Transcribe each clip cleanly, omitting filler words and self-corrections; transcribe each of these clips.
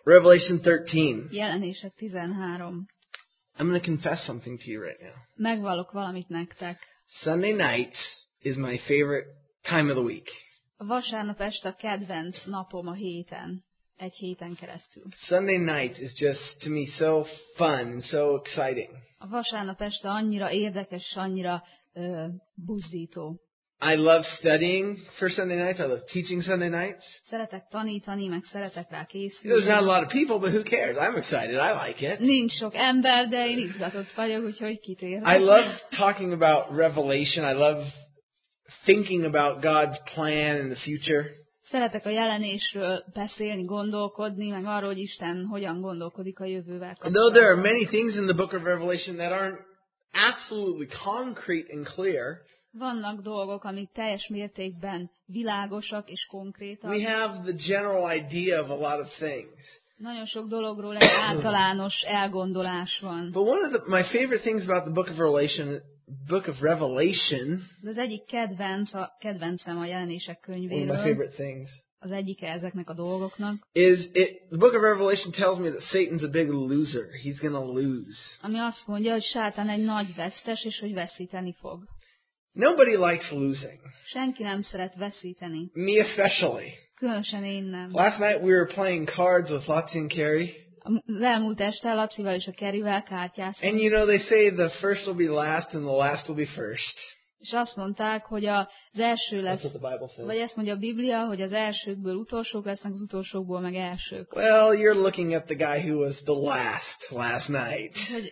Revelation 13. Jelenések 13. I'm going to confess something to you right now. Megvallok valamit nektek. Sunday nights is my favorite time of the week. A vasárnap este a kedvenc napom a héten. Egy héten keresztül. Sunday nights is just, to me, so fun and so exciting. A vasárnap este annyira érdekes, annyira buzdító. I love studying for Sunday nights. I love teaching Sunday nights. Szeretek tanítani, meg szeretek rá készülni. There's not a lot of people, but who cares? I'm excited. I like it. Nincs sok ember, de én izgatott vagyok, úgyhogy kit érdekel. I love talking about Revelation. I love thinking about God's plan in the future. Szeretek a jelenésről beszélni, gondolkodni, meg arról, hogy Isten hogyan gondolkodik a jövővel kapcsolatban. Though there are many things in the book of Revelation that aren't absolutely concrete and clear, vannak dolgok, amik teljes mértékben világosak és konkrétak. we have the general idea of a lot of things. Nagyon sok dologról egy általános elgondolás van. But one of my favorite things about the book of Revelation, de az egyik kedvencem a jelenések one of my könyvéről, favorite things, az egyike ezeknek a dolgoknak, the book of Revelation tells me that Satan's a big loser. He's going to lose. ami azt mondja, hogy Sátán egy nagy vesztes, és hogy veszíteni fog. Nobody likes losing. Senki nem szeret veszíteni. Me especially. Különösen én nem. Last night we were playing cards with Laci and Carrie. Az elmúlt este Lacival és a Kerryvel kártyáztunk. And you know, they say the first will be last and the last will be first. És azt mondták, hogy az első lesz, That's what the Bible says. vagy ezt mondja a Biblia, hogy az elsőkből utolsók lesznek, az utolsókból meg elsők. Well, you're looking at the guy who was the last night. Hogy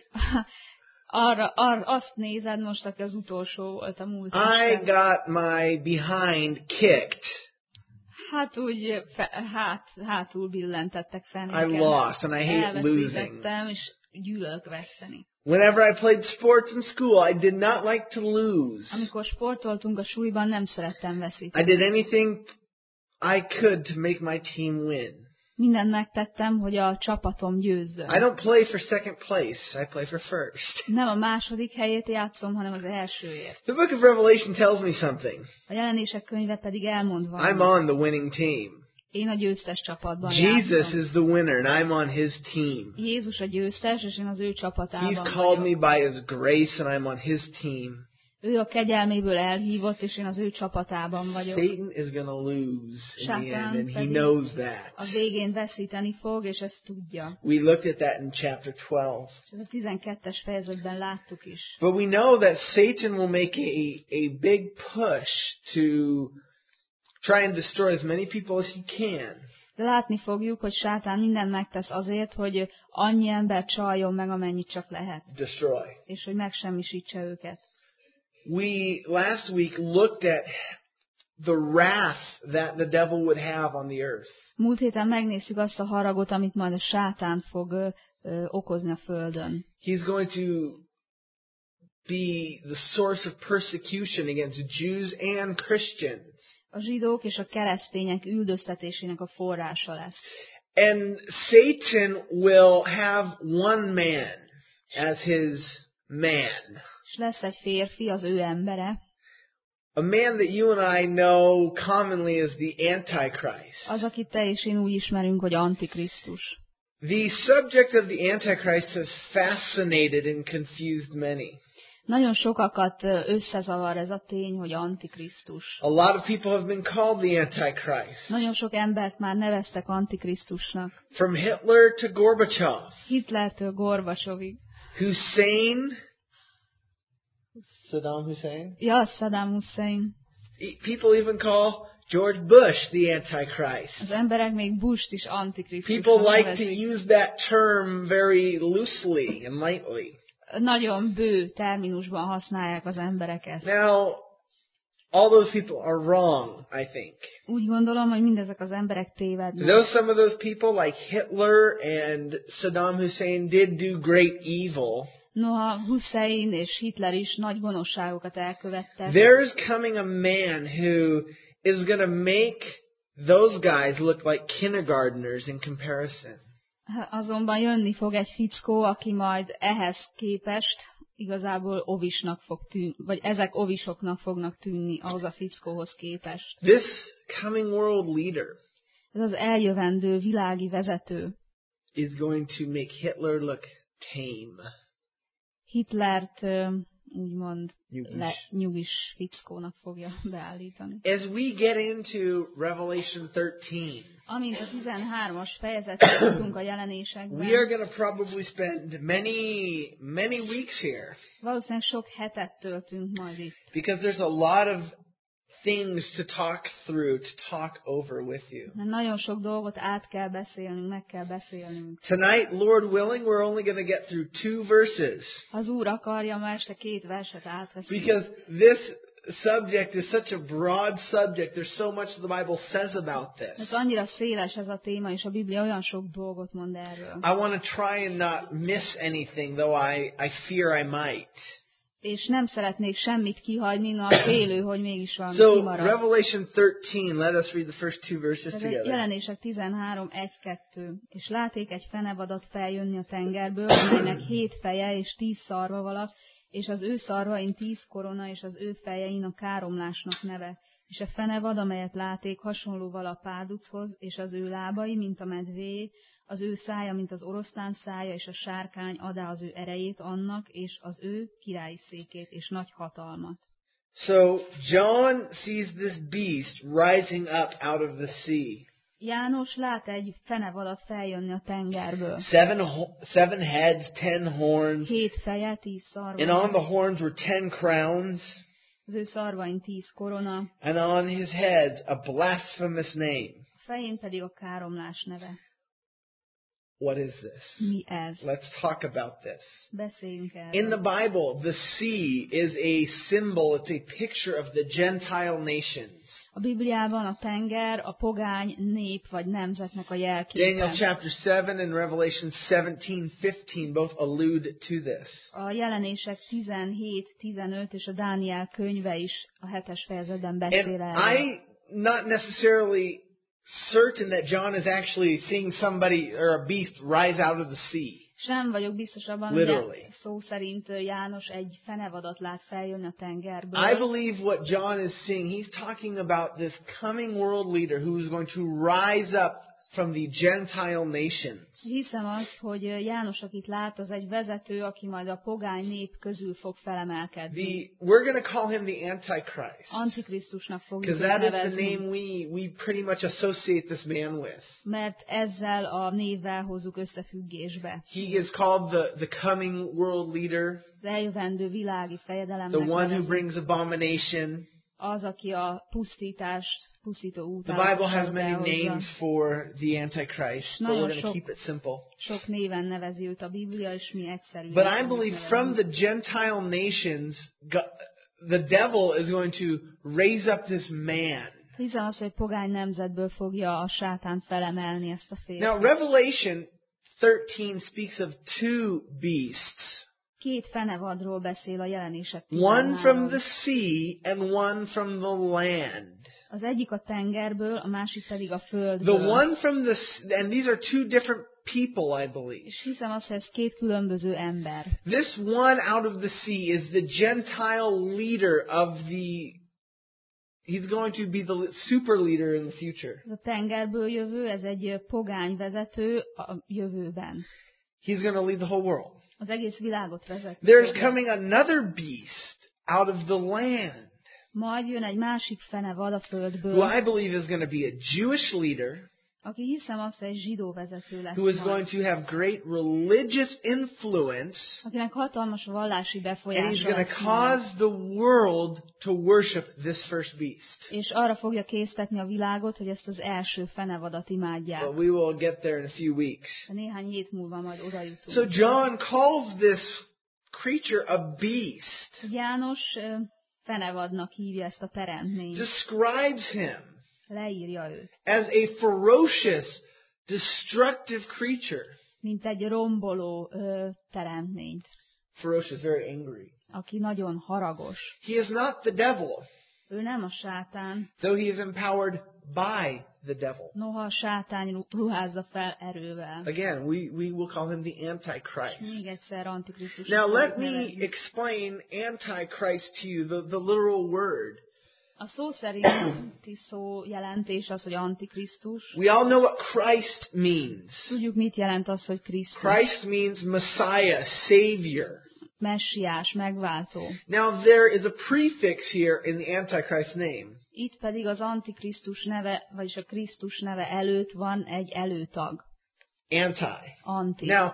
azt nézed most, aki az utolsó volt a múlt I este. got my behind kicked. Hát úgy hátul billentettek fel I nekem. lost and I hate losing. Elveszítettem, és gyűlölök veszteni. Whenever I played sports in school, I did not like to lose. Amikor sportoltunk a suliban, nem szerettem veszíteni. I did anything I could to make my team win. Mindent megtettem, hogy a csapatom győzzön. I don't play for second place. I play for first. Nem a második helyét játszom, hanem az elsőért. The book of Revelation tells me something. A jelenések könyve pedig elmond I'm valamit. on the winning team. Én a győztes csapatban Jesus játszom. is the winner and I'm on his team. Jézus a győztes, és én az ő csapatában He's called vagyok. me by his grace and I'm on his team. Ő a kegyelméből elhívott, és én az ő csapatában vagyok. Satan is going to lose in the end Sátán and he pedig knows that. a végén veszíteni fog, és ezt tudja. We looked at that in chapter 12. És ez a 12-es fejezetben láttuk is. But we know that Satan will make a big push to try and destroy as many people as he can. De látni fogjuk, hogy Sátán mindent megtesz azért, hogy annyi ember csaljon meg, amennyit csak lehet. Destroy. És hogy megsemmisítse őket. We last week looked at the wrath that the devil would have on the earth. Múlt héten megnéztük azt a haragot, amit majd a Sátán fog okozni a földön. He's going to be the source of persecution against Jews and Christians. A zsidók és a keresztények üldöztetésének a forrása lesz. And Satan will have one man as his man. És lesz egy férfi, az ő embere. A man that you and I know commonly as the Antichrist. Az, akit te és én úgy ismerünk, hogy Antikrisztus. The subject of the Antichrist has fascinated and confused many. Nagyon sokakat összezavar ez a tény, hogy Antikrisztus. A lot of people have been called the Antichrist. Nagyon sok embert már neveztek Antikrisztusnak. From Hitler to Gorbachev. Hitlertől Gorbacsovig. Hussein. Saddam Hussein. Ja, Saddam Hussein. People even call George Bush the Antichrist. Az emberek még Busht is Antikrisztusnak People like to nevezik. use that term very loosely and lightly. Nagyon bő terminusban használják az emberek ezt. Now, all those people are wrong, I think. Úgy gondolom, hogy mindezek az emberek tévednek. Though some of those people like Hitler and Saddam Hussein did do great evil, Noha Hussein és Hitler is nagy gonoszságokat elkövettek. there is coming a man who is going to make those guys look like kindergartners in comparison. Azonban jönni fog egy fickó, aki majd ehhez képest igazából ovisnak fog tűnni, vagy ezek ovisoknak fognak tűnni ahhoz a fickóhoz képest. This coming world leader Ez az eljövendő világi vezető. is going to make Hitler look tame. Hitlert úgymond Nyugis. nyugis fickónak fogja beállítani. As we get into Revelation 13, Amint a 13-as fejezetre jutunk a jelenésekben, we are going to probably spend many weeks here valószínűleg sok hetet töltünk majd itt. because there's a lot of things to talk through, to talk over with you. Mert nagyon sok dolgot át kell beszélnünk, meg kell beszélnünk. Tonight, Lord willing, we're only going to get through 2 verses Az Úr akarja, ma este 2 verset átveszünk. because this subject is such a broad subject. There's so much the Bible says about Ez this. annyira széles ez a téma, és a Biblia olyan sok dolgot mond erről. I want to try and not miss anything, though I fear I might. És nem szeretnék semmit kihagyni, na félő, hogy mégis valami So, kimarad. Revelation 13, let us read the first 2 verses Ez together. Jelenések 13, 1-2. És láték egy fenevadat feljönni a tengerből, amelynek 7 feje és 10 szarva valak, és az ő szarvain 10 korona, és az ő fejein a káromlásnak neve. És a fenevad, amelyet láték, hasonló vala a pálduchoz, és az ő lábai, mint a medvé, az ő szája, mint az oroszlán szája, és a sárkány adá az ő erejét annak, és az ő királyi székét, és nagy hatalmat. So, John sees this beast rising up out of the sea. János lát egy fenevadat feljönni a tengerből. 7 heads, 10 horns, 7 feje, 10 szarva. and on the horns were 10 crowns, Az ő szarvain 10 korona, and on his heads a blasphemous name. a fején pedig a káromlás neve. What is this? Mi ez? Let's talk about this. Beszéljünk In erről. the Bible, the sea is a symbol, it's a picture of the Gentile nations. A Bibliában a tenger a pogány nép vagy nemzetnek a Daniel jelképe. chapter 7 and Revelation 17:15 both allude to this. A jelenések 17, 15 és a Dániel könyve is a 7-es fejezetben And beszél erről. I'm not necessarily certain that John is actually seeing somebody or a beast rise out of the sea. Sem vagyok biztos abban, Literally. hogy szó szerint János egy fenevadat lát feljönni a tengerből. I believe what John is seeing, he's talking about this coming world leader who is going to rise up from the Gentile nations. Hiszem azt, hogy János, akit lát, az egy vezető, aki majd a pogány nép közül fog felemelkedni. We're going to call him the Antichrist. Antikrisztusnak fogjuk Because őt that is the nevezni, name we pretty much associate this man with. mert ezzel a névvel hozzuk összefüggésbe. He is called the coming world leader, Az eljövendő világi fejedelemnek the one who nevezik. brings abomination. Az, aki a pusztító The útát Bible has many behozza. names for the Antichrist, but we're going to keep it simple. Sok néven nevezi őt a Biblia, és mi egyszerűen. But I believe from the Gentile nations, the devil is going to raise up this man. Hiszem azt, hogy pogány nemzetből fogja a sátán felemelni ezt a férfit. Now, Revelation 13 speaks of 2 beasts. 2 fenevadról beszél a jelenések One from 13. the sea and one from the land. Az egyik a tengerből, a másik pedig a The földből. one from the and these are 2 different people, I believe. És hiszem azt, hogy ez 2 különböző ember. This one out of the sea is the Gentile leader of he's going to be the super leader in the future. Ez a tengerből jövő, ez egy pogány vezető a jövőben. He's going to lead the whole world. Az egész világot vezeti. There's coming another beast out of the land, Majd jön egy másik fenevad a földből, who I believe is going to be a Jewish leader, aki hiszem azt, hogy egy zsidó vezető lesz who is majd, going to have great religious influence, akinek hatalmas vallási and he's befolyása going lesz to majd, cause the world to worship this first beast. és arra fogja késztetni a világot, hogy ezt az első fenevadat imádják. But we will get there in a few weeks. De néhány hét múlva majd oda jutunk. So John calls this creature a beast, János fenevadnak hívja ezt a teremtményt. describes him Leírja őt, as a ferocious, destructive creature. mint egy romboló teremtményt, Ferocious, very angry. aki nagyon haragos. He is not the devil, Ő nem a sátán, though he is empowered by the devil. noha a sátán ruházza fel erővel. Again, we will call him the Antichrist. Még egyszer Antikrisztus. Now let me explain Antichrist to you, the literal word. A szó szerinti szó jelentés az, hogy Antikrisztus. We all know what Christ means. Tudjuk, mit jelent az, hogy Krisztus. Christ means Messiah, Savior. Messiás, megváltó. Now there is a prefix here in the Antichrist name. Itt pedig az Antikrisztus neve, vagyis a Krisztus neve előtt van egy előtag. Anti. Now,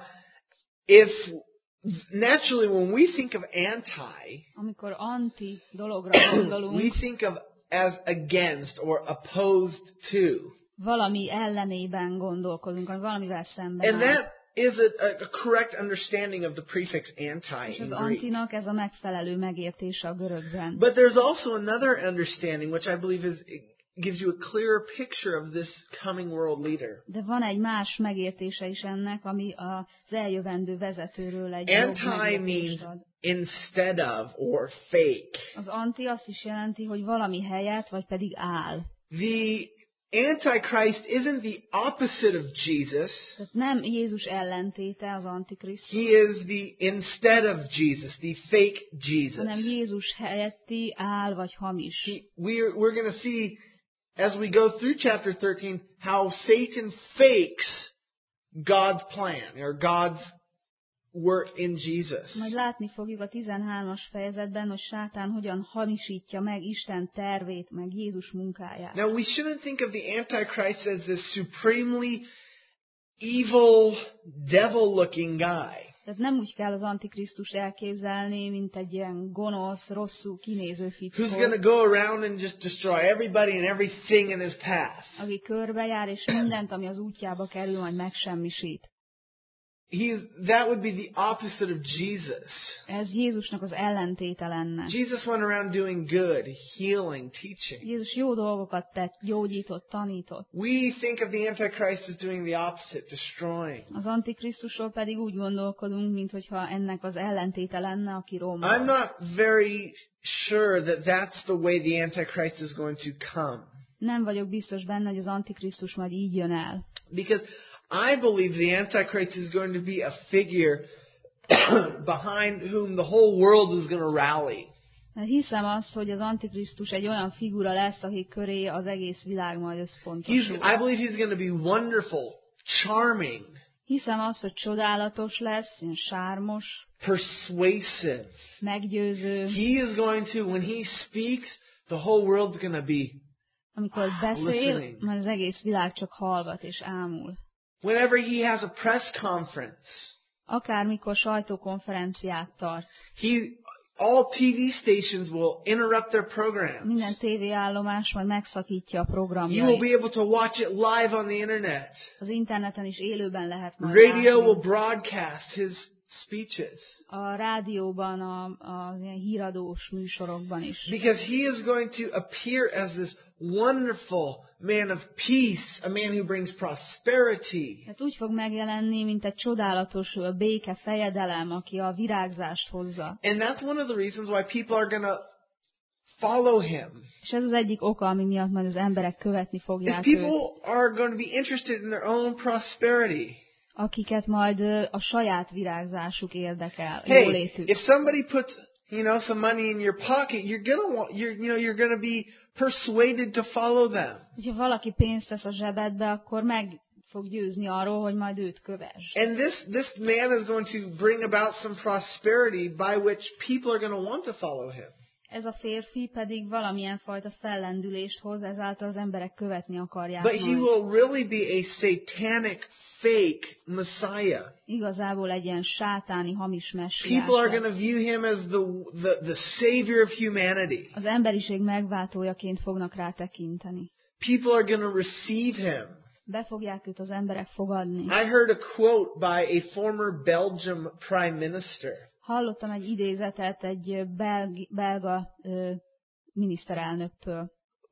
naturally when we think of anti, amikor anti dologra gondolunk, we think of as against or opposed to. Valami ellenében gondolkodunk, valamivel szemben And that is a correct understanding of the prefix anti és in az Greek. antinak ez a megfelelő megértése a görögben. But there's also another understanding which I believe gives you a clearer picture of this coming world leader. De van egy más megértése is ennek, ami az eljövendő vezetőről egy Anti jobb means megértést ad. instead of or fake. Az anti azt is jelenti, hogy valami helyett, vagy pedig áll. The Antichrist isn't the opposite of Jesus. Tehát nem Jézus ellentéte az Antikrisztus. He is the instead of Jesus, the fake Jesus. Hanem Jézus helyetti áll vagy hamis. We're going to see as we go through chapter 13 how Satan fakes God's plan or God's work in Jesus. Majd látni fogjuk a 13-as fejezetben, hogy Sátán hogyan hamisítja meg Isten tervét, meg Jézus munkáját. Now we shouldn't think of the Antichrist as this supremely evil, devil-looking guy. Tehát nem úgy kell az Antikrisztust elképzelni, mint egy ilyen gonosz, rosszul kinéző fickó, Who's going to go around and just destroy everybody and everything in his path. aki körbejár, és mindent, ami az útjába kerül, majd megsemmisít. That would be the opposite of Jesus. Ez Jézusnak az ellentéte lenne. Jesus went around doing good, healing, teaching. Jézus jó dolgokat tett, gyógyított, tanított. We think of the Antichrist as doing the opposite, destroying. Az Antikrisztusról pedig úgy gondolkodunk, minthogyha ennek az ellentéte lenne, aki romol. I'm not very sure that that's the way the Antichrist is going to come. Nem vagyok biztos benne, hogy az Antikrisztus majd így jön el. Because I believe the Antichrist is going to be a figure behind whom the whole world is going to rally. Hiszem azt, hogy az Antikrisztus egy olyan figura lesz, aki köré az egész világ majd összpontosul. I believe he's going to be wonderful, charming. Hiszem azt, hogy csodálatos lesz, ilyen sármos, persuasive. meggyőző. He is going to, when he speaks, the whole world's going to be amikor beszél, listening. majd az egész világ csak hallgat és ámul. Whenever he has a press conference, akármikor sajtókonferenciát tart, all TV stations will interrupt their programs. Minden tévéállomás majd megszakítja a programjait. You will be able to watch it live on the internet. Az interneten is élőben lehet majd Radio látni. will broadcast his speeches. A rádióban, a ilyen híradós műsorokban is. Because he is going to appear as this wonderful man of peace, a man who brings prosperity. Hát úgy fog megjelenni, mint egy csodálatos béke fejedelem, aki a virágzást hozza. And that's one of the reasons why people are going to follow him. És ez az egyik oka, ami miatt majd az emberek követni fogják If őt. people are going to be interested in their own prosperity. Akiket majd a saját virágzásuk érdekel, Hey, jólétük. if somebody puts, some money in your pocket, you're gonna be persuaded to follow them. Ha valaki pénzt tesz a zsebedbe, akkor meg fog győzni arról, hogy majd őt kövess. And this man is going to bring about some prosperity by which people are going to want to follow him. Ez a férfi pedig valamilyen fajta fellendülést hoz, ezáltal az emberek követni akarják But majd. he will really be a satanic, fake Messiah. Igazából egy ilyen sátáni, hamis messiás. People are going to view him as the savior of humanity. Az emberiség megváltójaként fognak rá tekinteni. People are going to receive him. Be fogják őt az emberek fogadni. I heard a quote by a former Belgium prime minister. Hallottam egy idézetet egy belga miniszterelnöktől.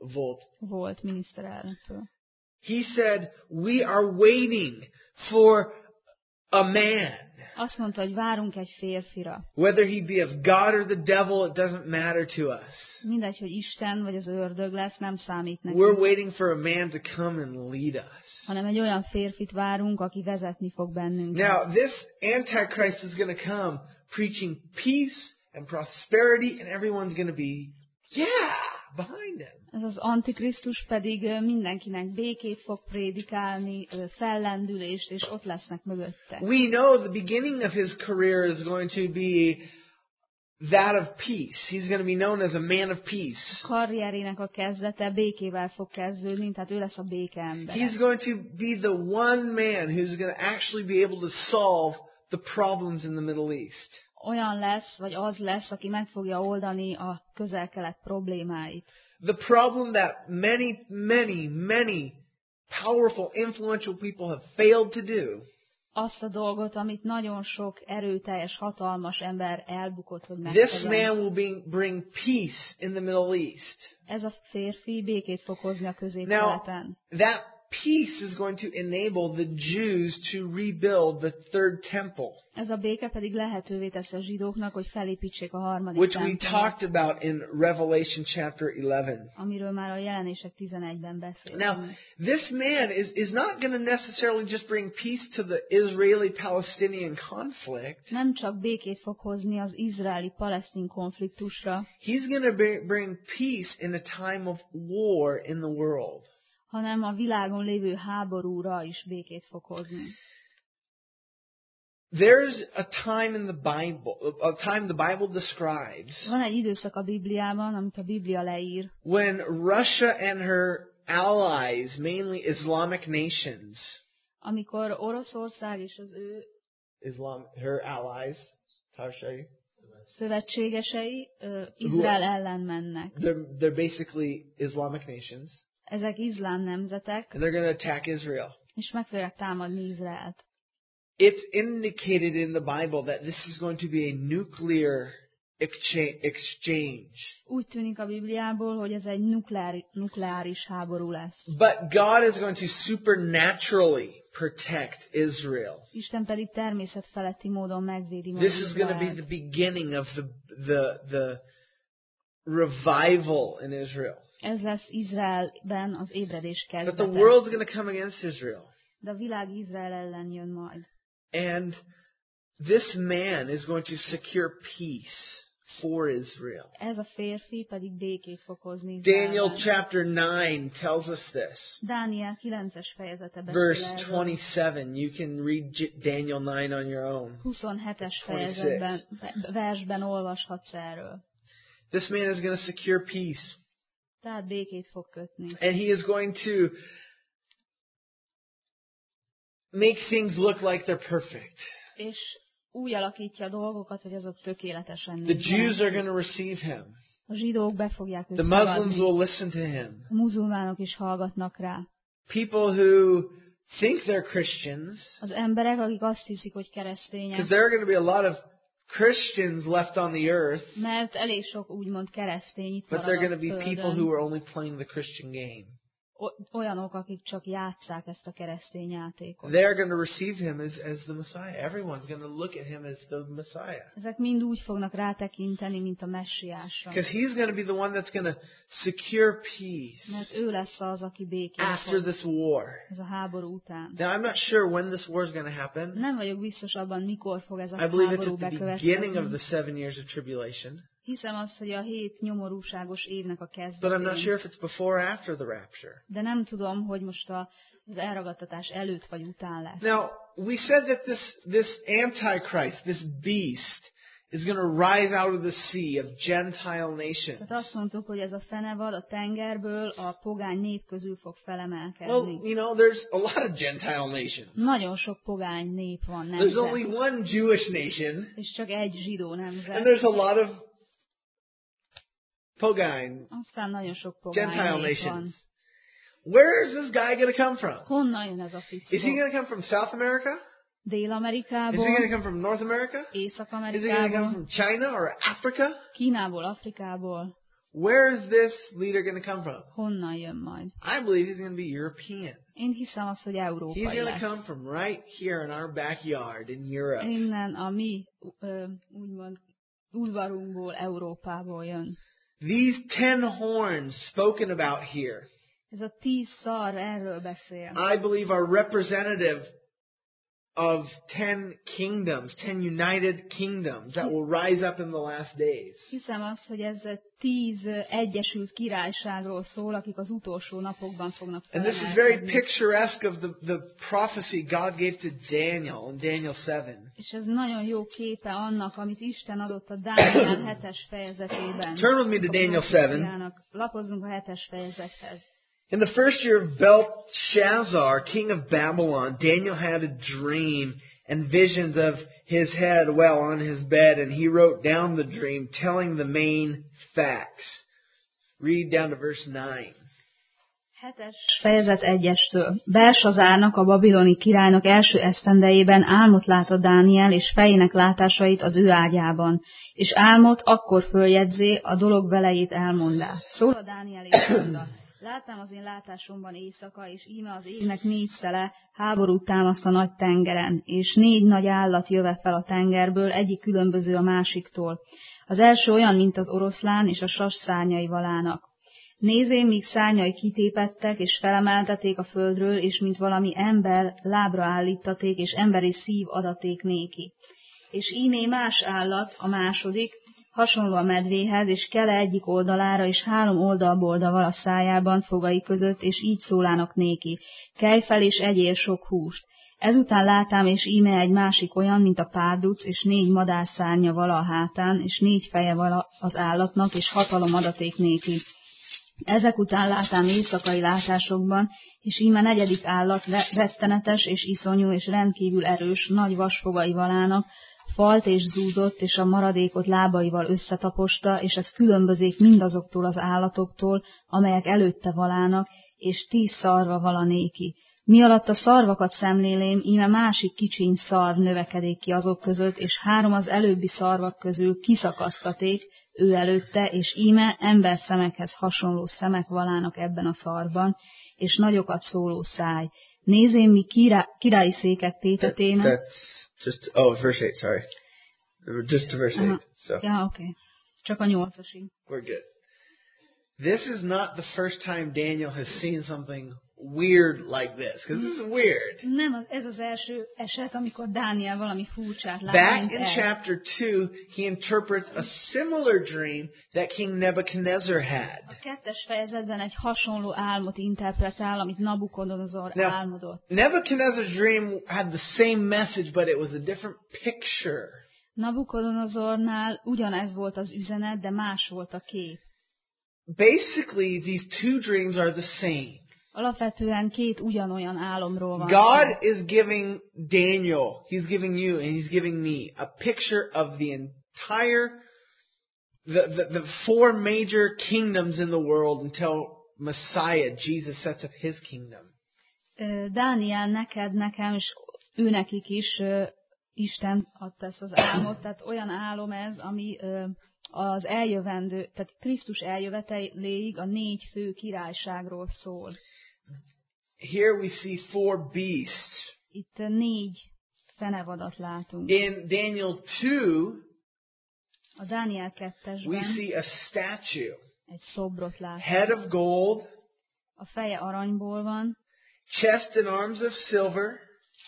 Volt miniszterelnöktől. He said, "We are waiting for a man. Azt mondta, hogy várunk egy férfira. Whether he be of God or the devil, it doesn't matter to us. Mindegy, hogy Isten vagy az ördög lesz, nem számít nekünk. We're waiting for a man to come and lead us." Hanem egy olyan férfit várunk, aki vezetni fog bennünket. Now, this Antichrist is going to come preaching peace and prosperity, and everyone's going to be, yeah, behind him. Ez az Antikrisztus pedig mindenkinek békét fog prédikálni, fellendülést, és ott lesznek mögötte. We know the beginning of his career is going to be that of peace. He's going to be known as a man of peace. Karrierének a kezdete békével fog kezdődni, tehát ő lesz a békeember. He's going to be the one man who's going to actually be able to solve the problems in the Middle East. Olyan lesz, vagy az lesz, aki meg fogja oldani a Közel-Kelet problémáit. The problem that many powerful, influential people have failed to do Azt a dolgot, amit nagyon sok erőteljes, hatalmas ember elbukott, hogy this megtegyen. man will bring peace in the Middle East. Ez a férfi békét fog hozni a Now, Közép-Keleten. that peace is going to enable the Jews to rebuild the third temple, Ez a béke pedig lehetővé teszi a zsidóknak, hogy felépítsék a harmadik which we templomot, talked about in Revelation chapter 11. amiről már a Jelenések 11-ben Now, beszéltünk. this man is not going to necessarily just bring peace to the Israeli-Palestinian conflict. Nem csak békét fog hozni az izraeli-palesztin konfliktusra, He's going to bring peace in a time of war in the world. hanem a világon lévő háborúra is békét fog hozni. There's a time in the Bible, a time the Bible describes Van egy időszak a Bibliában, amit a Biblia leír, when Russia and her allies, mainly Islamic nations, amikor Oroszország és az ő her allies, how shall you? szövetségesei Izrael ellen mennek. They're basically Islamic nations, Ezek iszlám nemzetek, and they're going to attack Israel. és meg fogják támadni Izraelt. It's indicated in the Bible that this is going to be a nuclear exchange. Úgy tűnik a Bibliából, hogy ez egy nukleáris háború lesz. But God is going to supernaturally protect Israel. Isten pedig természetfeletti módon megvédi meg This is going to be Izraelt. the beginning of the revival in Israel. Ez lesz Izraelben az ébredés But the kezdete. world's going to come against Israel. De a világ Izrael ellen jön majd. And this man is going to secure peace for Israel. Ez a férfi pedig békét fog hozni Daniel Izraelben. chapter 9 tells us this. Dániel 9-es fejezete beszél Verse erről. 27. You can read Daniel 9 on your own. 27-es fejezetben, versben olvashatsz erről. This man is going to secure peace. Tehát békét fog kötni. And he is going to make things look like they're perfect. És úgy alakítja a dolgokat, hogy azok tökéletesen The Jews are nézzenek. going to receive him. A zsidók be fogják őt The Muslims fogadni. will listen to him. A muzulmánok is hallgatnak rá. People who think they're Christians, Az emberek, akik azt hiszik, hogy because keresztények, there are going to be a lot of Christians left on the earth, mert elég sok úgymond keresztény itt but they're going marad to a be people földön. who are only playing the Christian game. Olyanok, akik csak játsszák ezt a keresztény játékot. They're going to receive him as the Messiah. Everyone's going to look at him as the Messiah. Ezek mind úgy fognak rátekinteni, mint a messiásra. Because he's going to be the one that's going to secure Mert peace ő lesz az, aki békét after hoz this war. ez a háború után. Now, I'm not sure when this war is going to happen. Nem vagyok biztos abban, mikor fog ez a I believe it's háború at the beginning of bekövetkezni. the 7 years of tribulation. Hiszem azt, hogy a 7 nyomorúságos évnek a But I'm not kezdetén. sure if it's before or after the rapture. De nem tudom, hogy most az elragadtatás előtt vagy után lesz. Now, we said that this Antichrist, this beast, is going to rise out of the sea of Gentile nations. Tehát azt mondtuk, hogy ez a fenevad a tengerből a pogány nép közül fog Well, felemelkedni. there's a lot of Gentile nations. Nagyon sok pogány nép van, There's only nemzet. one Jewish nation, És csak egy zsidó and nemzet. there's a lot of Pogain, Aztán nagyon sok pogány Gentile nép van. nations. Where is this guy going to come from? Honnan jön ez a Is he fickó? going to come from South America? Is he Dél-Amerikából, going to come from North America? Is he going to come Észak-Amerikából, from China or Africa? Kínából, Afrikából. Where is this leader going to come from? Honnan jön majd? I believe he's going to be European. Én hiszem azt, hogy He's európai going to lesz. come from right here in our backyard in Europe. Innen a mi, úgymond, udvarunkból, Európából jön. These 10 horns spoken about here, Ez a 10 szar erről beszél. I believe are representative of 10 kingdoms, 10 united kingdoms that will rise up in the last days. Hiszem azt, hogy ez 10 egyesült királyságról szól, akik az utolsó napokban fognak And this is very felemelkedni. picturesque of the prophecy God gave to Daniel in Daniel 7. És ez nagyon jó képe annak, amit Isten adott a Dániel 7-es fejezetében. Turn with me to Daniel 7. Lapozzunk a 7-es fejezethez. In the first year of Belshazzar, king of Babylon, Daniel had a dream and visions of his head while on his bed, and he wrote down the dream, telling the main facts. Read down to verse 9. 7-es fejezet 1-estől. Belsazárnak, a babiloni királynak első esztendejében álmot látott Dániel, és fejének látásait az ő ágyában. És álmot akkor följegyzé, a dolog velejét elmondá. Szól a Dániel és mondta: láttam az én látásomban éjszaka, és íme az égnek 4 szele háborút támaszt a nagy tengeren, és 4 nagy állat jöve fel a tengerből, egyik különböző a másiktól. Az első olyan, mint az oroszlán, és a sas szárnyai valának. Nézém, míg szárnyai kitépettek, és felemelteték a földről, és mint valami ember lábra állítaték, és emberi szív adaték néki. És ímé más állat, a második, hasonló a medvéhez, és kele egyik oldalára, és 3 oldalboldaval a szájában, fogai között, és így szólának néki: kelj fel, és egyél sok húst. Ezután látám, és íme egy másik olyan, mint a párduc, és 4 madárszárnya vala a hátán, és 4 feje vala az állatnak, és hatalom adaték néki. Ezek után látám éjszakai látásokban, és íme 4. állat rettenetes és iszonyú és rendkívül erős, nagy vasfogai valának, falt és zúzott, és a maradékot lábaival összetaposta, és ez különbözik mindazoktól az állatoktól, amelyek előtte valának, és 10 szarva vala néki. Mi alatt a szarvakat szemlélém, íme másik kicsiny szarv növekedik ki azok között, és 3 az előbbi szarvak közül kiszakasztaték ő előtte, és íme emberszemekhez hasonló szemek valának ebben a szarban, és nagyokat szóló száj. Nézém, mi királyi székek tétetének. Verse 8, sorry. Just to verse 8. So. Ja, oké. Csak a 8-asig. We're good. This is not the first time Daniel has seen something weird like this, because this is weird. Nem, ez az első eset, amikor Dániel valami furcsát lát. Back in chapter 2, he interprets a similar dream that King Nebuchadnezzar had. A 2. fejezetben egy hasonló álmot interpretál, amit Nabukodonozor álmodott. Nebuchadnezzar's dream had the same message, but it was a different picture. Nabukodonozornál ugyanez volt az üzenet, de más volt a kép. Basically, these 2 dreams are the same. Alapvetően 2 ugyanolyan álomról van. God is giving Daniel, he's giving you, and he's giving me a picture of the entire, the 4 major kingdoms in the world until Messiah, Jesus, sets up his kingdom. Dániel, neked, nekem, és őnekik is Isten adta ezt az álmot, tehát olyan álom ez, ami az eljövendő, tehát Krisztus eljöveteléig a 4 fő királyságról szól. Here we see 4 beasts. Itt 4 fenevadat látunk. In Daniel 2, a Dániel 2-esben we see a statue. Egy szobrot látunk. Head of gold. A feje aranyból van. Chest and arms of silver.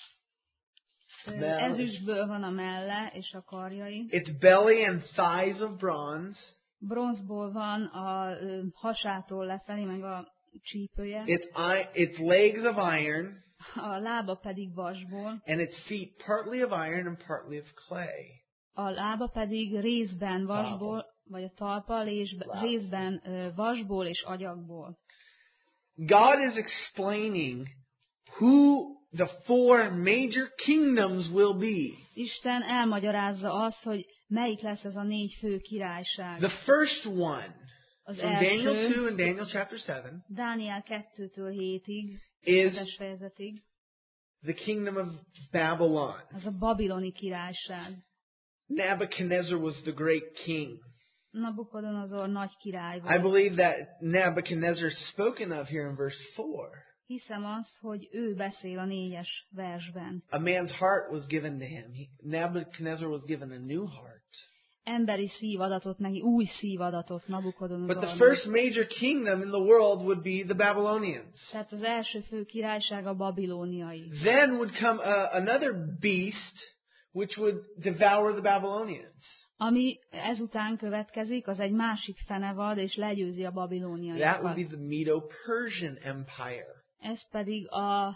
Ezüstből van a melle és a karjai. Its belly and thighs of bronze. Bronzból van a hasától lefelé, meg a csípője. Its legs of iron. A lába pedig vasból. And its feet partly of iron and partly of clay. A lába pedig részben vasból, vagy a talpa részben vasból és agyagból. God is explaining who the 4 major kingdoms will be. Isten elmagyarázza azt, hogy melyik lesz ez a 4 fő királyság. The first one, az from Daniel 2 and Daniel chapter 7, Dániel 2-től 7-ig, is 7-es fejezetig, the kingdom of Babylon. Az a babiloni királyság. Nebuchadnezzar was the great king. Nabukodonozor nagy király volt. I believe that Nebuchadnezzar is spoken of here in verse 4. Hiszem azt, hogy ő beszél a 4-es versben. A man's heart was given to him. Nebuchadnezzar was given a new heart. emberi szívadatot neki, új szívadatot But the Nabukodonozornak. first major kingdom in the world would be the Babylonians. Tehát az első fő királyság a babilóniai. Then would come another beast which would devour the Babylonians. Ami ezután következik, az egy másik fenevad, és legyőzi a That would babilóniaiakat. be the Medo-Persian Empire. Ez pedig a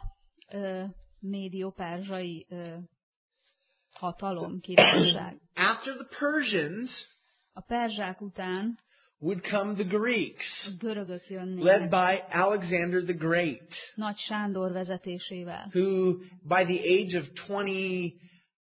médio-perzsai hatalom, királyság. After the Persians A perzsák után would come the Greeks, a görögök led jönnének, by Alexander the Great, Nagy Sándor vezetésével, who by the age of 26,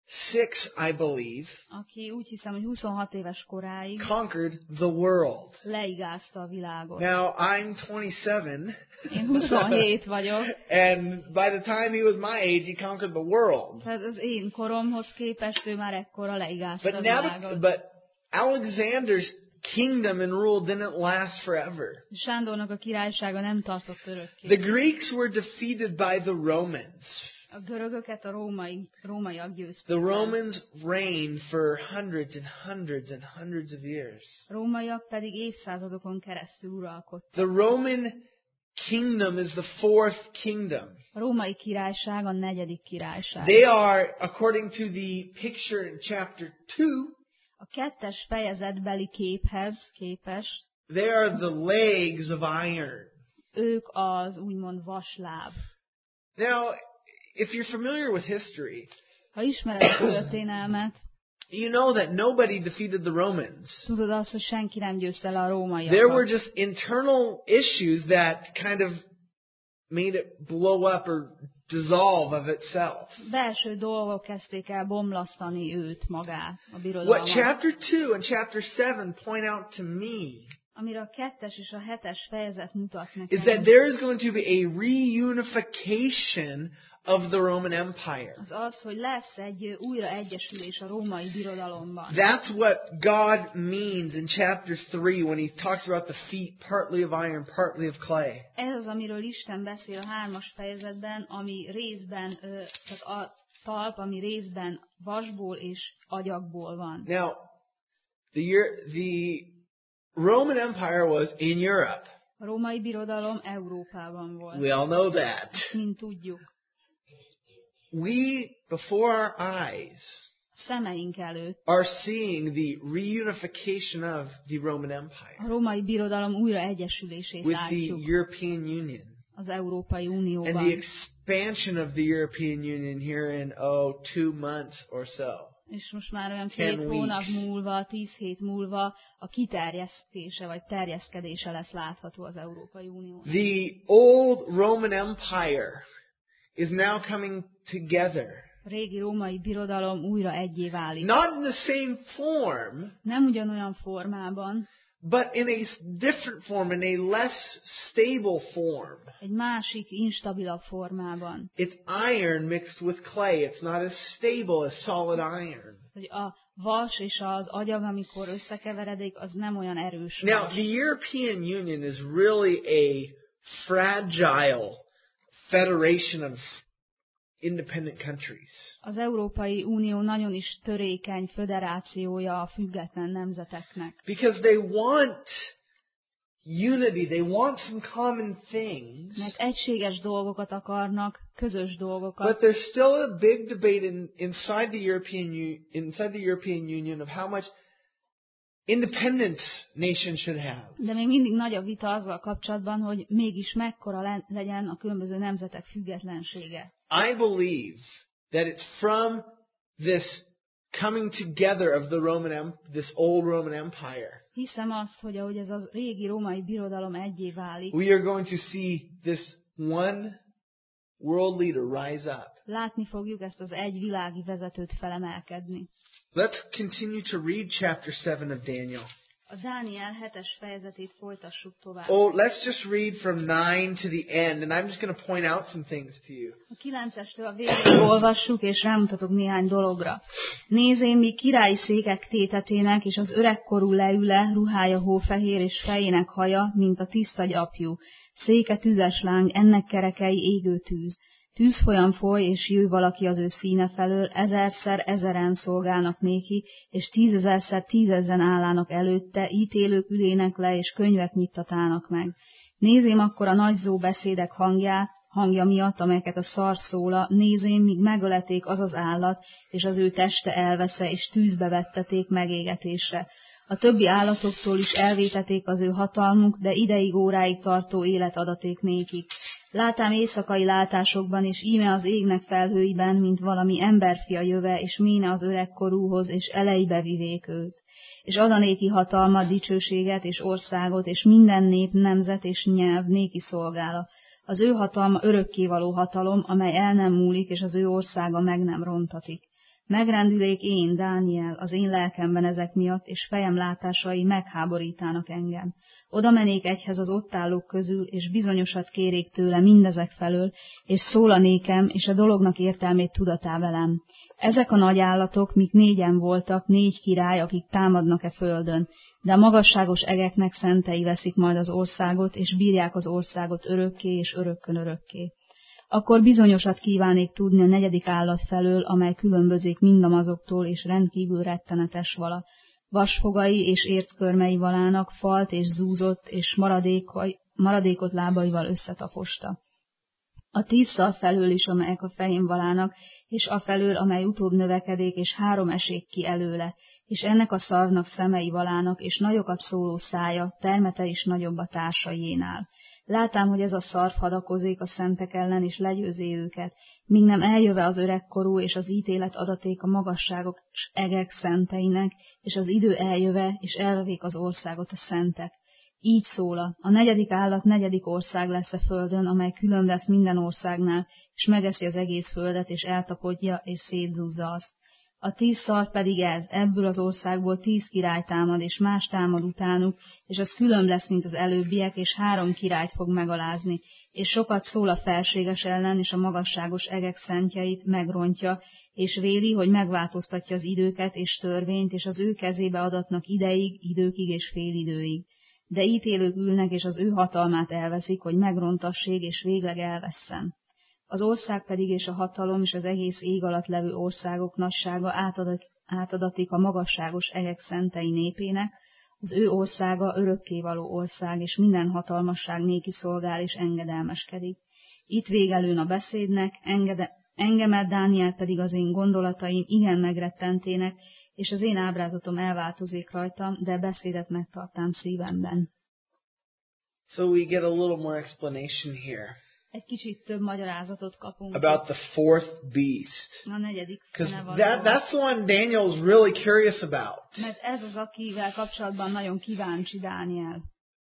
I believe, aki úgy hiszem, hogy 26 éves koráig conquered the world. leigázta a világot. Now, I'm 27, Én 27 vagyok, and by the time he was my age, he conquered the world. tehát az én koromhoz képest ő már ekkora leigázta a But világot. but Alexander's kingdom and rule didn't last forever. Sándornak a királysága nem tartott The örökké. Greeks were defeated by the Romans. A görögöket a rómaiak győzték. The Romans reigned for hundreds and hundreds and hundreds of years. A rómaiak pedig évszázadokon keresztül uralkodtak. The Roman kingdom is the fourth kingdom. A római királyság a negyedik királyság. They are, according to the picture in chapter 2, A 2. fejezetbeli képhez képest they are the legs of iron. ők az úgymond vasláb. Now, if you're familiar with history, Ha ismered a történelmet, you know that nobody defeated the Romans. tudod azt, hogy senki nem győzte le a There were rómaiakat. just internal issues that kind of made it blow up or dissolve of itself. Belső dolgok kezdték el bomlasztani őt magát, a What birodalmat. chapter 2 and chapter 7 point out to me Amire a 2. és a 7. fejezet mutat is that nekem, there is going to be a reunification of the Roman Empire. az az, hogy lesz egy újraegyesülés a római birodalomban. That's what God means in chapter 3 when he talks about the feet partly of iron, partly of clay. Ez az, amiről Isten beszél a 3. fejezetben, ami részben, tehát a talp, ami részben vasból és agyagból van. Now, the Roman Empire was in Europe. A római birodalom Európában volt. We all know that. Mint tudjuk. We, before our eyes, A szemeink előtt are seeing the reunification of the Roman a Empire római birodalom újraegyesülését with the látjuk European Union az Európai and the Unióban. expansion of the European Union here in 2 months or so. És most már olyan 10 2 hónap weeks. múlva, 10 hét múlva a kiterjesztése vagy terjeszkedése lesz látható az Európai Uniónak. The old Roman Empire is now coming together. A régi római birodalom újra egyé válik. Not in the same form, Nem ugyanolyan formában, but in a different form, in a less stable form. egy másik, instabilabb formában. It's iron mixed with clay. It's not as stable as solid iron. Hogy a vas és az agyag, amikor összekeveredik, az nem olyan erős Now, vas. the European Union is really a fragile federation of independent countries. Az Európai Unió nagyon is törékeny föderációja a független nemzeteknek. Because they want unity. They want some common things. Mert egységes dolgokat akarnak, közös dolgokat. But there's still a big debate inside the European Union of how much independence nations should have. De még mindig nagy a vita azzal kapcsolatban, hogy mégis mekkora legyen a különböző nemzetek függetlensége. I believe that it's from this coming together of this old Roman Empire. Hiszem azt, hogy ahogy ez a régi római birodalom egyé válik, We are going to see this one world leader rise up. látni fogjuk ezt az egy világi vezetőt felemelkedni. Let's continue to read chapter 7 of Daniel. A Dániel 7. fejezetét folytassuk tovább. Oh, let's just read from 9 to the end, and I'm just going to point out some things to you. A 9-estől a végéig olvassuk, és rámutatok néhány dologra. Nézén, mi királyi székek tétetének, és az öregkorú leüle, ruhája hófehér, és fejének haja, mint a tiszta gyapjú. Széke tüzes láng, ennek kerekei égő tűz. Tűzfolyam foly, és jöjj valaki az ő színe felől, 1000-szer 1000-en szolgálnak néki, és 10 000-szer 10 000-en állának előtte, ítélők ülének le, és könyvek nyittatának meg. Nézém akkor a nagy zó beszédek hangja miatt, amelyeket a szar szóla, nézém, míg megöleték az az állat, és az ő teste elvesze, és tűzbe vetteték megégetésre. A többi állatoktól is elvéteték az ő hatalmuk, de ideig óráig tartó élet adaték nékik. Látám éjszakai látásokban, és íme az égnek felhőiben, mint valami emberfia jöve, és méne az öregkorúhoz, és elejbe vivék őt. És adanéki hatalmat, dicsőséget és országot, és minden nép, nemzet és nyelv néki szolgála. Az ő hatalma örökkévaló hatalom, amely el nem múlik, és az ő országa meg nem rontatik. Megrendülék én, Dániel, az én lelkemben ezek miatt, és fejem látásai megháborítának engem. Oda menék egyhez az ott állók közül, és bizonyosat kérék tőle mindezek felől, és szólanékem, és a dolognak értelmét tudatá velem. Ezek a nagy állatok, mik 4 voltak, 4 király, akik támadnak-e földön, de a magasságos egeknek szentei veszik majd az országot, és bírják az országot örökké és örökkön örökké. Akkor bizonyosat kívánék tudni a 4. állat felől, amely különbözik mindamazoktól, és rendkívül rettenetes vala. Vasfogai és érckörmei valának, falt és zúzott, és maradékot lábaival összetafosta. A 10 szar felől is, amelyek a fején valának, és afelől, amely utóbb növekedék, és 3 esik ki előle, és ennek a szarvnak szemei valának, és nagyokat szóló szája, termete is nagyobb a társaiénál. Látám, hogy ez a szarv hadakozik a szentek ellen, és legyőzi őket, míg nem eljöve az öregkorú, és az ítélet adaték a magasságok s egek szenteinek, és az idő eljöve, és elvevék az országot a szentek. Így szóla, a 4. állat 4. ország lesz a földön, amely külön lesz minden országnál, és megeszi az egész földet, és eltakodja, és szétzúzza azt. A 10 szar pedig ez, ebből az országból 10 király támad, és más támad utánuk, és az külön lesz, mint az előbbiek, és 3 királyt fog megalázni, és sokat szól a felséges ellen, és a magasságos egek szentjeit megrontja, és véli, hogy megváltoztatja az időket és törvényt, és az ő kezébe adatnak ideig, időkig és félidőig. De ítélők ülnek, és az ő hatalmát elveszik, hogy megrontassék, és végleg elvesszen. Az ország pedig és a hatalom és az egész ég alatt levő országok nagysága átadatik a magasságos egek szentei népének, az ő országa örökkévaló ország, és minden hatalmasság néki szolgál és engedelmeskedik. Itt végelőn a beszédnek, engemet, Dániel pedig az én gondolataim igen megrettentének, és az én ábrázatom elváltozik rajtam, de beszédet megtartám szívemben. So we get a little more explanation here. Egy kicsit több magyarázatot kapunk. About the 4th beast. A 4. Because fenevad. that's the one Daniel's really curious about. Mert ez az, akivel kapcsolatban nagyon kíváncsi Dániel.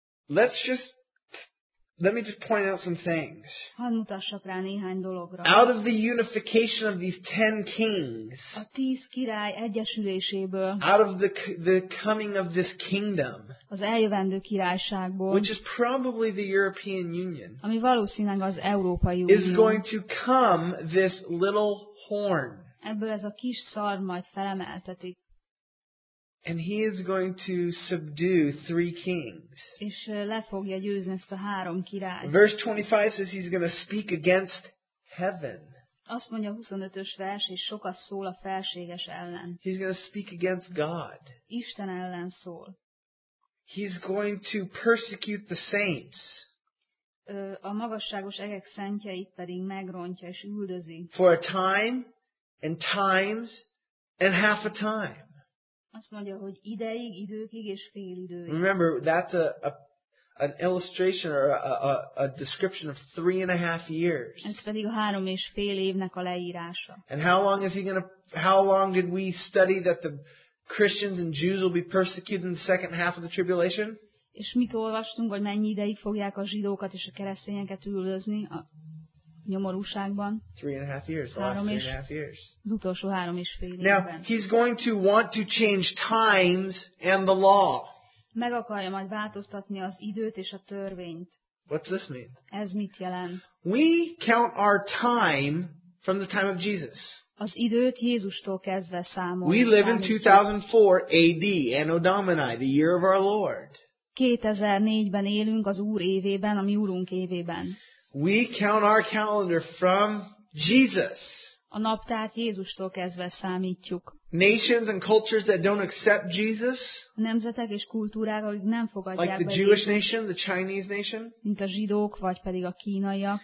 Let me just point out some things. Hadd mutassak rá néhány dologra. Out of the unification of these 10 kings. A 10 király egyesüléséből. Out of the coming of this kingdom. Az eljövendő királyságból. Which is probably the European Union. Ami valószínűleg az Európai Unió. Is going to come this little horn. Ebből ez a kis szar majd felemeltetik. And he is going to subdue 3 kings. És le fogja győzni ezt a 3 királyt. Verse 25 says he's going to speak against heaven. Azt mondja a 25-ös vers, és sokat szól a felséges ellen. He's going to speak against God. Isten ellen szól. He's going to persecute the saints. A magasságos egek szentjeit pedig megrontja és üldözi. For a time, and times, and half a time. Azt mondja, hogy ideig, időkig és félidőig. Remember, that's an illustration or a description of 3.5 years. Ez pedig a 3,5 évnek a leírása. And how long did we study that the Christians and Jews will be persecuted in the second half of the tribulation? És mit olvastunk, hogy mennyi ideig fogják a zsidókat és a keresztényeket üldözni a nyomorúságban? 3.5 years. The last 3.5 years. Az utolsó 3,5 évben. Now, he's going to want to change times and the law. Meg akarja majd változtatni az időt és a törvényt. What's this mean? Ez mit jelent? We count our time from the time of Jesus. Az időt Jézustól kezdve számolni. We live in 2004 AD, Anno Domini, the year of our Lord. 2004-ben élünk az Úr évében, a mi Úrunk évében. We count our calendar from Jesus. A naptárt Jézustól kezdve számítjuk. Nations and cultures that don't accept Jesus, A nemzetek és kultúrák, akik nem fogadják like be the Jewish Jézust, nation, the Chinese nation, mint a zsidók, vagy pedig a kínaiak,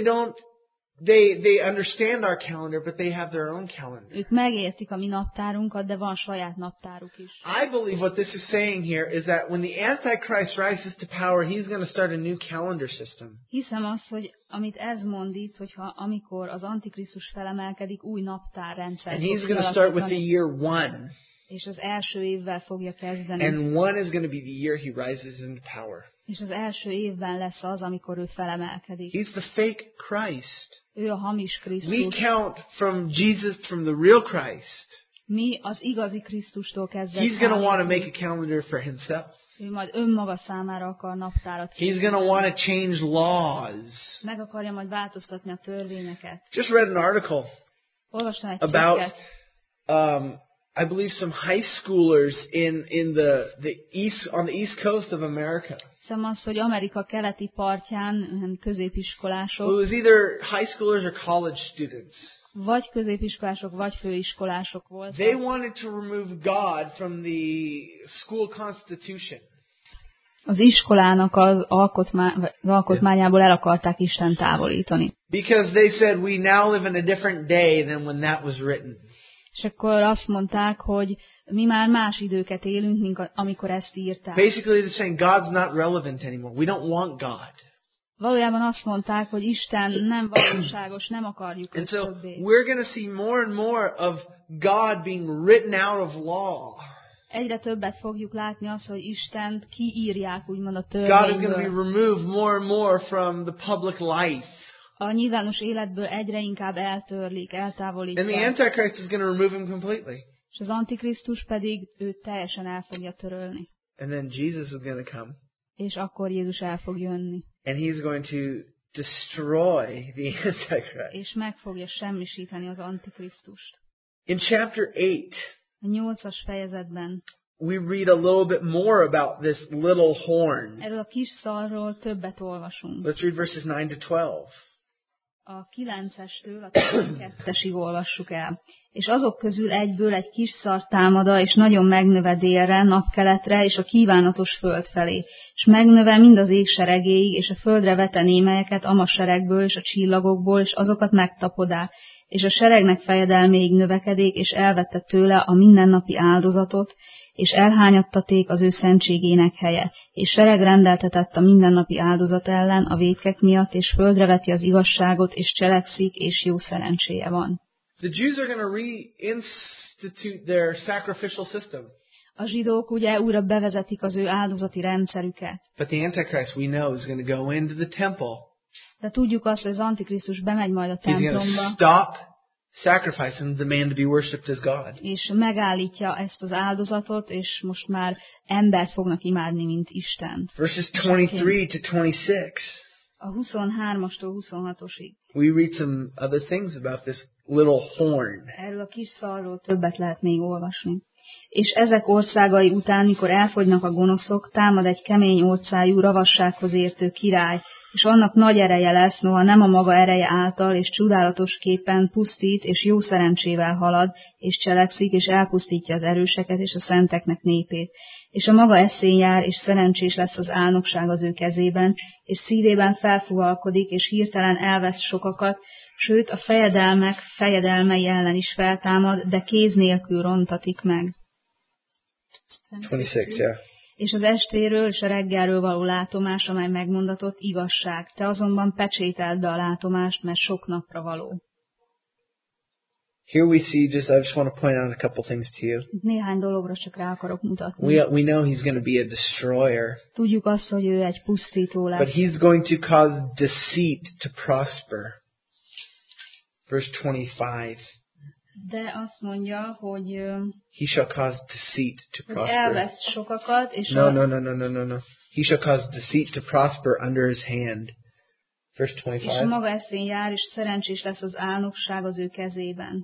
they understand our calendar, but they have their own calendar. ők megértik a mi naptárunkat, de van saját naptáruk is. I believe what this is saying here is that when the Antichrist rises to power, he's going to start a new calendar system. Hiszem azt, hogy amit ez mond itt, hogyha amikor az Antikrisztus felemelkedik, új naptárrendszer And fog he's going to start with the kialakítani, year 1. és az első évvel fogja kezdeni. And 1 is going to be the year he rises into power. És az első évben lesz az, amikor ő felemelkedik. He's the fake Christ. Ő a hamis We Krisztus. count from Jesus, from the real Christ. Mi az igazi Krisztustól kezdve He's going to want to számítunk. make a calendar for himself. Ő majd önmaga számára akar naptárat He's készíteni. going to want to change laws. Meg akarja majd változtatni a törvényeket. Just read an article Olvastam egy about, cikket, I believe some high schoolers in the east, on the east coast of America. hiszem azt, hogy Amerika keleti partján It középiskolások, was either high schoolers or college students. vagy középiskolások, vagy főiskolások They voltak. wanted to remove God from the school constitution. Az iskolának az alkotmányából el akarták Isten távolítani. Because they said we now live in a different day than when that was written. És akkor azt mondták, hogy mi már más időket élünk, mint amikor ezt írták. Basically, they're saying God's not relevant anymore. We don't want God. Valójában azt mondták, hogy Isten nem valóságos, nem akarjuk And őt so többé. we're going to see more and more of God being written out of law. Egyre többet fogjuk látni azt, hogy Istent kiírják úgymond a God is going to be törvényből. removed more and more from the public life. A nyilvános életből egyre inkább eltörlik, And the eltávolítják. Antichrist is going to remove him completely. És az Antikrisztus pedig őt teljesen el fogja törölni. And then Jesus is going to come. És akkor Jézus el fog jönni. And he's going to destroy the Antichrist. És meg fogja semmisíteni az Antikrisztust. In chapter 8, A 8-as fejezetben we read a little bit more about this little horn. erről a kis szarról többet olvasunk. Let's read verses 9 to 12. A 9-estől a 12-esig olvassuk el. És azok közül egyből egy kis szar támada, és nagyon megnöve délre, napkeletre, és a kívánatos föld felé. És megnöve mind az ég seregéig, és a földre vete némelyeket a seregből, és a csillagokból, és azokat megtapodá. És a seregnek fejedelméig növekedék, és elvette tőle a mindennapi áldozatot, és elhányattaték az ő szentségének helye, és sereg rendeltetett a mindennapi áldozat ellen a vétkek miatt, és földre veti az igazságot, és cselekszik, és jó szerencséje van. The Jews are going to reinstitute their sacrificial system. A zsidók ugye újra bevezetik az ő áldozati rendszerüket. But the Antichrist, we know, is going to go into the temple. De tudjuk azt, hogy az Antikrisztus bemegy majd a He's going to templomba, stop sacrifice and demand to be worshipped as God. és megállítja ezt az áldozatot, és most már embert fognak imádni, mint Istent. Verses 23 to 26. A 23-astól 26-osig. We read some other things about this little horn. Erről a kis szarról többet lehet még olvasni. És ezek országai után, mikor elfogynak a gonoszok, támad egy kemény orcájú, ravassághoz értő király, és annak nagy ereje lesz, noha nem a maga ereje által, és csodálatos képen pusztít, és jó szerencsével halad, és cselekszik, és elpusztítja az erőseket, és a szenteknek népét. És a maga eszén jár, és szerencsés lesz az álnokság az ő kezében, és szívében felfuvalkodik, és hirtelen elvesz sokakat, sőt a fejedelmek fejedelmei ellen is feltámad, de kéz nélkül rontatik meg. 26, yeah. És az estéről és a reggelről való látomás, amely megmondatott, igazság. Te azonban pecsételd be a látomást, mert sok napra való. Here we see, I just want to point out a couple things to you. Néhány dologra csak rá akarok mutatni. We know he's going to be a destroyer, Tudjuk azt, hogy ő egy pusztító but lesz, he's going to cause deceit to prosper. Verse 25. de azt mondja, hogy He shall cause deceit to prosper. elvesz sokakat, és No. He shall cause deceit to prosper under his hand. Verse és a 25. maga eszén jár, és szerencsés lesz az álnokság az ő kezében.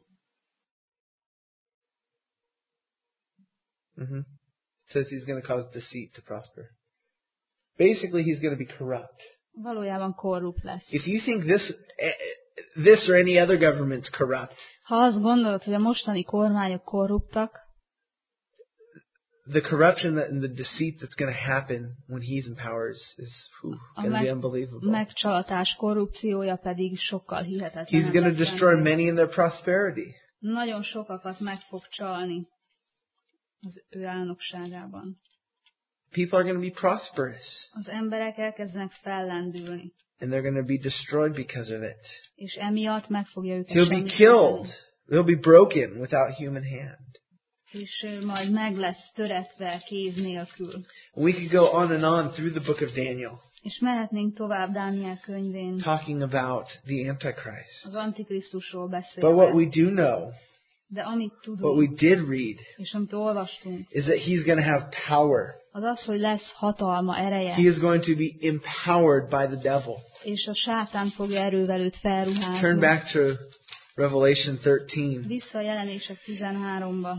It says he's going to cause deceit to prosper. Basically, he's going to be corrupt. Valójában korrupt lesz. If you think this this or any other government's corrupt, Ha azt gondolod, hogy a mostani kormányok korruptak, the corruption and the deceit that's going to happen when he's in power is going to be unbelievable. megcsalatás korrupciója pedig sokkal He's hihetetlenebb. going to lesz destroy ennél. many in their prosperity. Nagyon sokakat meg fog csalni az ő elnökségában. People are going to be prosperous, Az emberek elkezdenek fellendülni, and they're going to be destroyed because of it. és emiatt meg fogja őket He'll be semmisíteni. killed. They'll be broken without human hand. És ő majd meg lesz töretve kéz nélkül. We could go on and on through the book of Daniel, És mehetnénk tovább Dániel könyvén, talking about the Antichrist. az Antikrisztusról But what beszélve. we do know, De amit what tudunk, we did read, és amit olvastunk, is that he's going to have power. az az, hogy lesz hatalma, ereje, He is going to be empowered by the devil. és a sátán fogja erővel őt Turn felruházni. back to Revelation 13. Vissza a Jelenések 13-ba.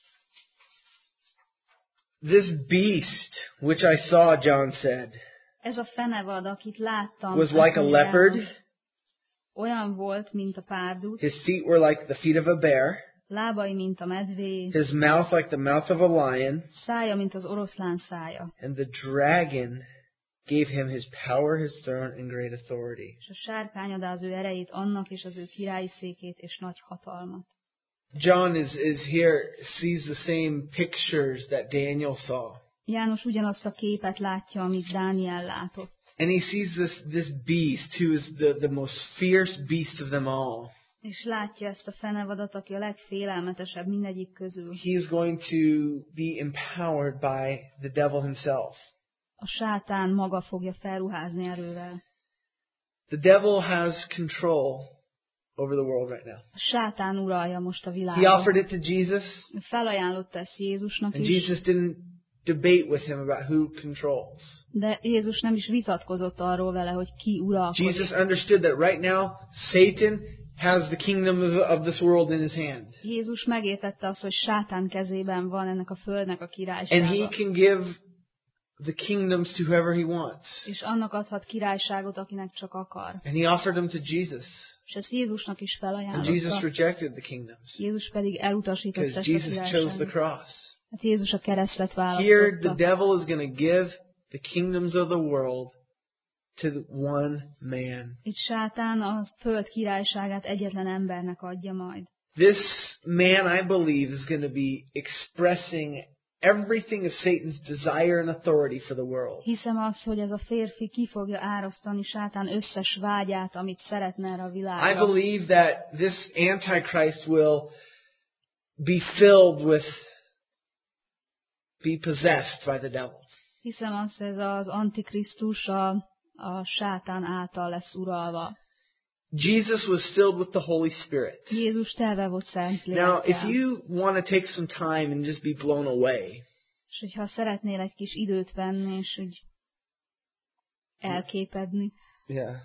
This beast, which I saw, John said, Ez a fenevad, akit láttam, was like a azt mondja, leopard. olyan volt, mint a párdút, His feet were like the feet of a bear. lábai, mint a medvé, His mouth like the mouth of a lion. szája, mint az oroszlán szája. And the dragon gave him his power, his throne, and great authority. És a sárkány adá az ő erejét annak, és az ő királyi székét, és nagy hatalmat. John is here, sees the same pictures that Daniel saw. János ugyanazt a képet látja, amit Dániel látott. And he sees this beast who is the most fierce beast of them all. És látja ezt a fenevadat, aki a legfélelmetesebb mindegyik közül. He is going to be empowered by the devil himself. A sátán maga fogja felruházni erővel. The devil has control over the world right now. A sátán uralja most a He világot. offered it to Jesus, Ő felajánlotta ezt Jézusnak and is, Jesus didn't debate with him about who controls. de Jézus nem is vitatkozott arról vele, hogy ki uralkodik. Jesus understood that right now Satan has the kingdom of this world in his hand. Jézus megértette azt, hogy sátán kezében van ennek a földnek a And he királysága. can give the kingdoms to whoever he wants. És annak adhat királyságot, akinek csak akar. And he offered them to Jesus. És ezt Jézusnak is And Jesus felajánlotta. rejected the kingdoms. Jézus pedig elutasította Because ezt a Jesus chose the királyságot. cross. Hát Jézus a keresztet Here the választotta. devil is going to give the kingdoms of the world to one man. Itt sátán a föld királyságát egyetlen embernek adja majd. This man, I believe, is going to be expressing everything of Satan's desire and authority for the world. Hiszem azt, hogy ez a férfi ki fogja árasztani sátán összes vágyát, amit szeretne erre a I világra. believe that this Antichrist will be filled with, be possessed by the devil. Hiszem azt, hogy ez az Antikrisztus a sátán által lesz uralva. Jesus was filled with the Holy Spirit. Jézus telve volt szent Now, if lélekkel. you want to take some time and just be blown away, És hogyha szeretnél egy kis időt venni, és úgy elképedni. yeah,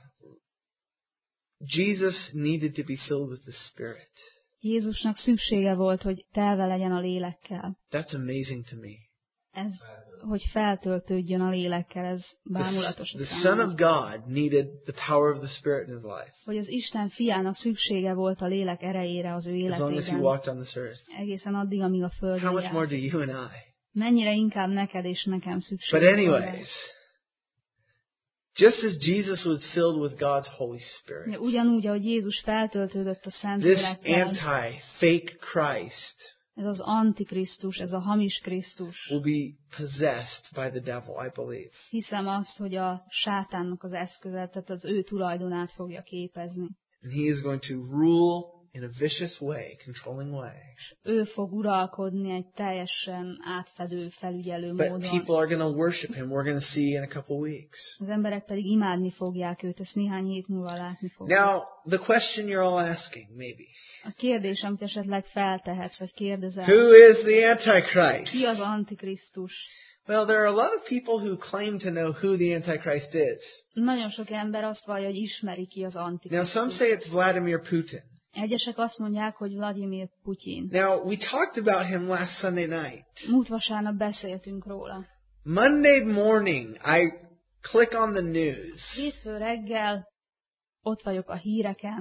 Jesus needed to be filled with the Spirit. Jézusnak szüksége volt, hogy telve legyen a lélekkel. That's amazing to me. Ez, hogy feltöltődjön a lélekkel, ez bámulatos a The Son számomra. of God needed the power of the Spirit in his life Hogy az Isten fiának szüksége volt a lélek erejére az ő as long as he életében. walked on this earth. Egészen addig, amíg a How földön much more járt. do you and I? Mennyire inkább neked és nekem szükség But van rá. anyways, just as Jesus was filled with God's Holy Spirit, De ugyanúgy, ahogy Jézus feltöltődött a Szent this Lélekkel, anti-fake Christ ez az Antikrisztus, ez a hamis Krisztus. will be possessed by the devil, I believe. Hiszem azt, hogy a sátánnak az eszköze, tehát az ő tulajdonát fogja képezni. And he is going to rule in a vicious way, controlling way. Ő fog uralkodni egy teljesen átfedő, felügyelő But módon. people are going to worship him. We're going to see in a couple weeks. Az emberek pedig imádni fogják őt, ezt néhány hét múlva látni fogják. Now, the question you're all asking, maybe, A kérdés, amit esetleg feltehetsz, vagy kérdezel, who is the Antichrist? ki az Antikrisztus? Well, there are a lot of people who claim to know who the Antichrist is. Nagyon sok ember azt vallja, hogy ismeri ki az Now, Antikrisztus. some say it's Vladimir Putin. Egyesek azt mondják, hogy Vladimir Putyin. Now, we talked about him last Sunday night. Múlt vasárnap beszéltünk róla. Monday morning, I click on the news, Hétfő reggel ott vagyok a híreken,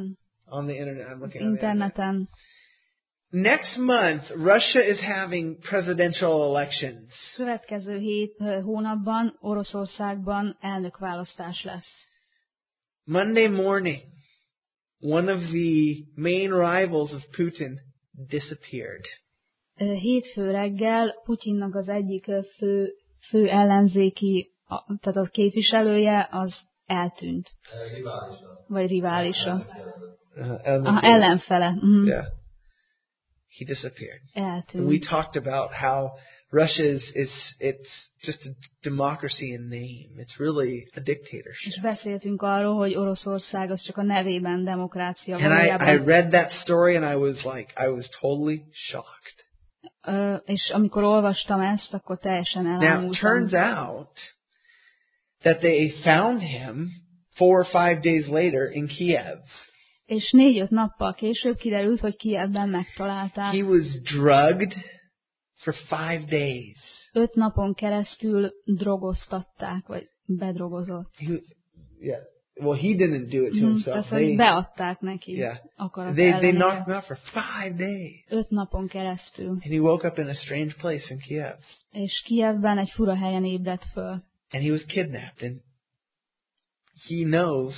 On the internet. I'm az looking on the internet. interneten. Next month, Russia is having presidential elections. Következő hónapban Oroszországban elnökválasztás lesz. Monday morning, one of the main rivals of Putin disappeared. Hétfő reggel Putyinnak az egyik fő ellenzéki, tehát a képviselője, az eltűnt. Vagy riválisa. Ellenfele. Yeah. He disappeared. Eltűnt. And we talked about how Russia it's just a democracy in name. It's really a dictatorship. És beszéltünk arról, hogy Oroszország az csak a nevében demokrácia. And I read that story and I was totally shocked. És amikor olvastam ezt, akkor teljesen elámultam. Now, it turns out that they found him 4 or 5 days later in Kiev. És 4-5 nappal később kiderült, hogy Kijevben megtalálták. He was drugged for 5 days. 5 napon keresztül drogoztatták, vagy bedrogozott. Yeah. Well, he didn't do it to himself. They beadták neki. Yeah. Akarat They ellenére. knocked him out for 5 days. 5 napon keresztül. And he woke up in a strange place in Kiev. És Kijevben egy fura helyen ébredt föl. And he was kidnapped. And he knows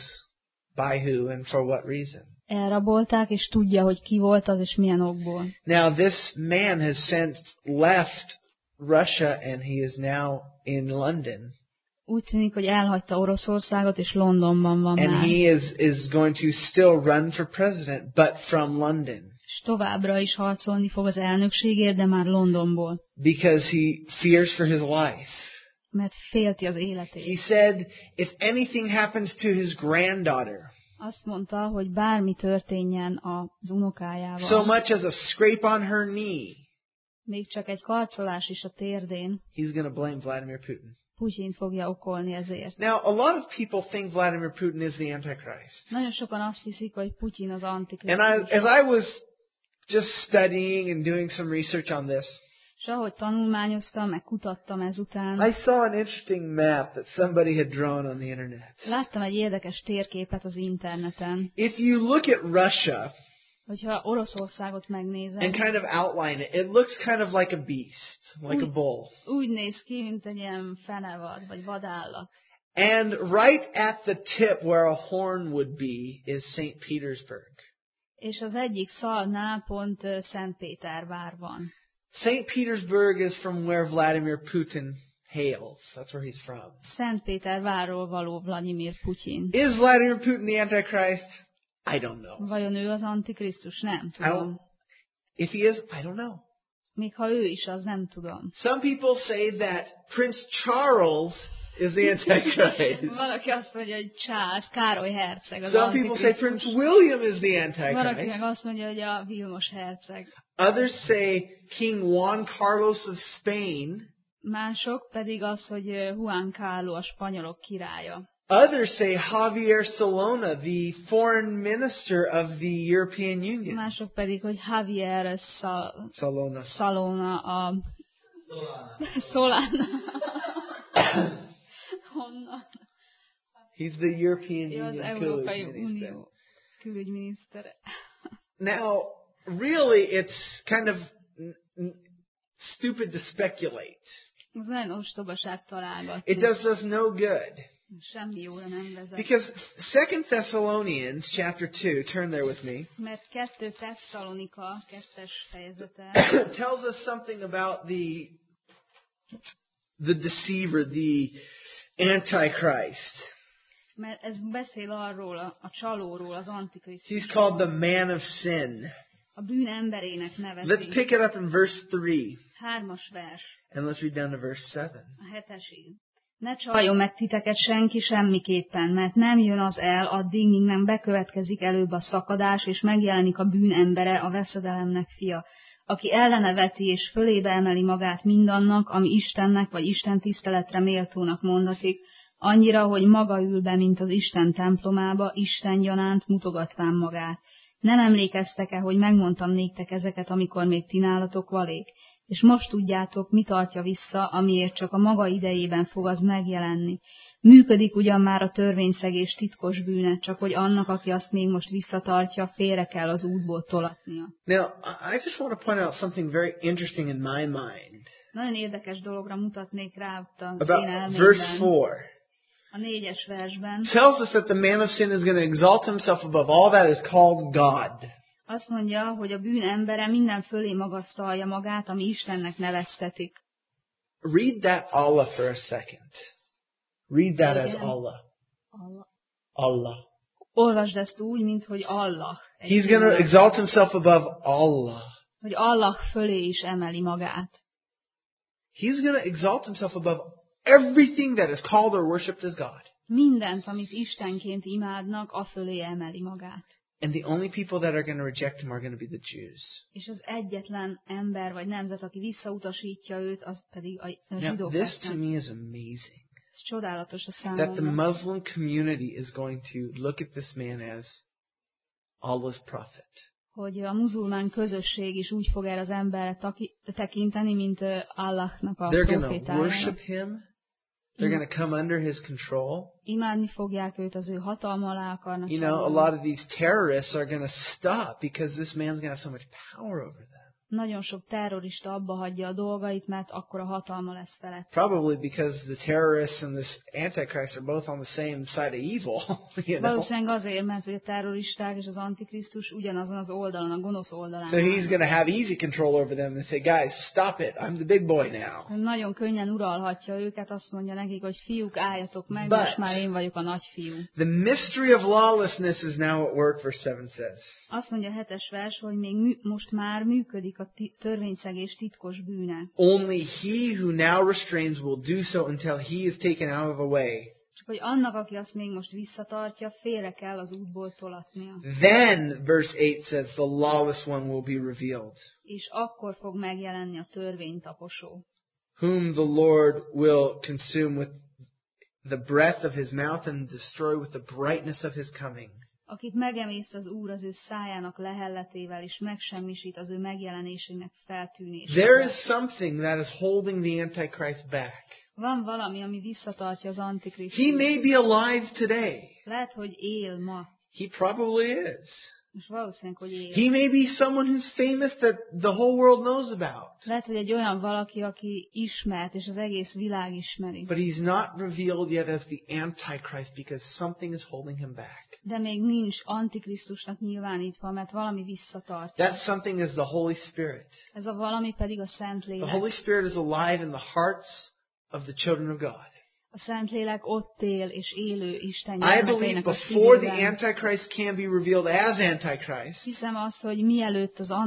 by who and for what reason. Elrabolták, és tudja, hogy ki volt az, és milyen okból. Now, this man has since left Russia, and he is now in London. Úgy tűnik, hogy elhagyta Oroszországot, és Londonban van And már. he is going to still run for president, but from London. És továbbra is harcolni fog az elnökségért, de már Londonból. Because he fears for his life. Mert félti az életét. He said, if anything happens to his granddaughter, Azt mondta, hogy bármi történjen az unokájával. so much as a scrape on her knee, még csak egy karcolás is a térdén, he's going to blame Vladimir Putin. Putyint fogja okolni ezért. Now, a lot of people think Vladimir Putin is the Antichrist. Nagyon sokan azt hiszik, hogy Putyin az And antikrisztus. as I was just studying and doing some research on this, És ahogy tanulmányoztam, meg kutattam ezután, I saw an interesting map that somebody had drawn on the internet. láttam egy érdekes térképet az interneten. If you look at Russia Hogyha Oroszországot megnézem, and kind of outline it, it looks kind of like a beast, like a bull. úgy néz ki, mint egy ilyen fenevad, vagy vadállat. And right at the tip where a horn would be is St. Petersburg. És az egyik szalnál pont Szentpétervár van. St. Petersburg is from where Vladimir Putin hails. That's where he's from. Szentpétervárról való Vladimir Putyin. Is Vladimir Putin the Antichrist? I don't know. Vajon ő az antikrisztus? Nem tudom. If he is, I don't know. Még ha ő is, az nem tudom. Some people say that Prince Charles is the Antichrist. Valaki azt mondja, hogy Károly herceg az Some people say antikrisztus. Prince William is the Valaki meg Antichrist. azt mondja, hogy a Vilmos herceg. Others say King Juan Carlos of Spain. Mások pedig az, hogy Juan Carlos a spanyolok királya. Others say Javier Solana, the foreign minister of the European Union. Mások pedig, hogy Javier Solana a... Solana. Honnan? He's the European Ő az Union Európai külügyminiszter. Unió külügyminisztere. Now, really, it's kind of stupid to speculate. Ez nagyon ostobaság találgatni. It does us no good. Semmi jóra nem vezet. Because 2 Thessalonians chapter 2, turn there with me, Mert 2 Tesszalonika 2-es fejezete tells us something about the deceiver, the Antichrist. mert ez beszél arról, a csalóról, az antikrisztus. He's called the man of sin. A bűn emberének Let's nevezi. pick it up in verse 3, 3-as vers, and let's read down to verse 7. a 7-esig. Ne csaljon meg titeket senki semmiképpen, mert nem jön az el addig, míg nem bekövetkezik előbb a szakadás, és megjelenik a bűn embere, a veszedelemnek fia, aki ellene veti és fölébe emeli magát mindannak, ami Istennek vagy Isten tiszteletre méltónak mondatik, annyira, hogy maga ül be, mint az Isten templomába, Isten gyanánt mutogatván magát. Nem emlékeztek-e, hogy megmondtam néktek ezeket, amikor még ti nálatok valék? És most tudjátok, mi tartja vissza, amiért csak a maga idejében fog az megjelenni. Működik ugyan már a törvényszegés titkos bűne, csak hogy annak, aki azt még most visszatartja, félre kell az útból tolatnia. Now, I just want to point out something very interesting in my mind. Nagyon érdekes dologra mutatnék rá ott az én About verse elmémben. 4. A 4-es versben Tells us that the man of sin is going to exalt himself above all that is called God. azt mondja, hogy a bűn embere minden fölé magasztalja magát, ami Istennek neveztetik. Read that Allah for a second. Read that as Igen. Allah. Allah. Allah. Olvasd ezt úgy, mint hogy Allah. He's going to exalt himself above Allah. Hogy Allah fölé is emeli magát. He's going to exalt himself above everything that is called or worshipped as God. Mindent, amit Istenként imádnak, afölé emeli magát. And the only people that are going to reject him are going to be the Jews. És az egyetlen ember vagy nemzet, aki visszautasítja őt, az pedig a Now, zsidók this to lesznek. me is amazing. Ez csodálatos a That the számomra. Muslim community is going to look at this man as Allah's prophet. Hogy a muzulmán közösség is úgy fog el az emberre tekinteni, mint Allahnak a They're going to profétájára. worship him. They're going to come under his control. Imádni fogják őt, az ő hatalma alá akarnak. You know, a kerülni. lot of these terrorists are going to stop because this man's going to have so much power over them. Nagyon sok terrorista abba hagyja a dolgait, mert akkor a hatalma lesz felett. Probably because the terrorists and this Antichrist are both on the same side of evil, you know. Valószínűleg azért, mert hogy a terroristák és az Antikrisztus ugyanazon az oldalon, a gonosz oldalán So he's állnak. going to have easy control over them and say, guys, stop it. I'm the big boy now. Nagyon könnyen uralhatja őket, azt mondja nekik, hogy fiúk, álljatok meg, But- most már én vagyok a nagyfiú. The mystery of lawlessness is now at work, verse 7 says. Azt mondja a 7-es vers, hogy még most már működik a törvényszegés titkos bűne. Only he who now restrains will do so until he is taken out of the way. Csak hogy annak, aki azt még most visszatartja, félre kell az útból tolatnia. Then, verse 8 says, the lawless one will be revealed, És akkor fog megjelenni a törvénytaposó, whom the Lord will consume with the breath of his mouth and destroy with the brightness of his coming. akit megemészt az Úr az ő szájának lehelletével, és megsemmisít az ő megjelenésének There feltűnésével. is something that is holding the Antichrist back. Van valami, ami visszatartja az He Antikrisztust. may be alive today. Lehet, hogy él ma, He probably is. és valószínűleg, hogy él. He may be someone who's famous that the whole world knows about. Lehet, hogy egy olyan valaki, aki ismert, és az egész világ ismeri. But he's not revealed yet as the Antichrist because something is holding him back. De még nincs Antikrisztusnak nyilvánítva, mert valami visszatartja. That something is the Holy Spirit. Ez a valami pedig a The Szentlélek. Holy Spirit is alive in the hearts of the children of God. A Szentlélek ott él és élő Isten I believe gyermekeinek a before the szívében. Antichrist can be revealed as Antichrist, Hiszem azt, hogy mielőtt az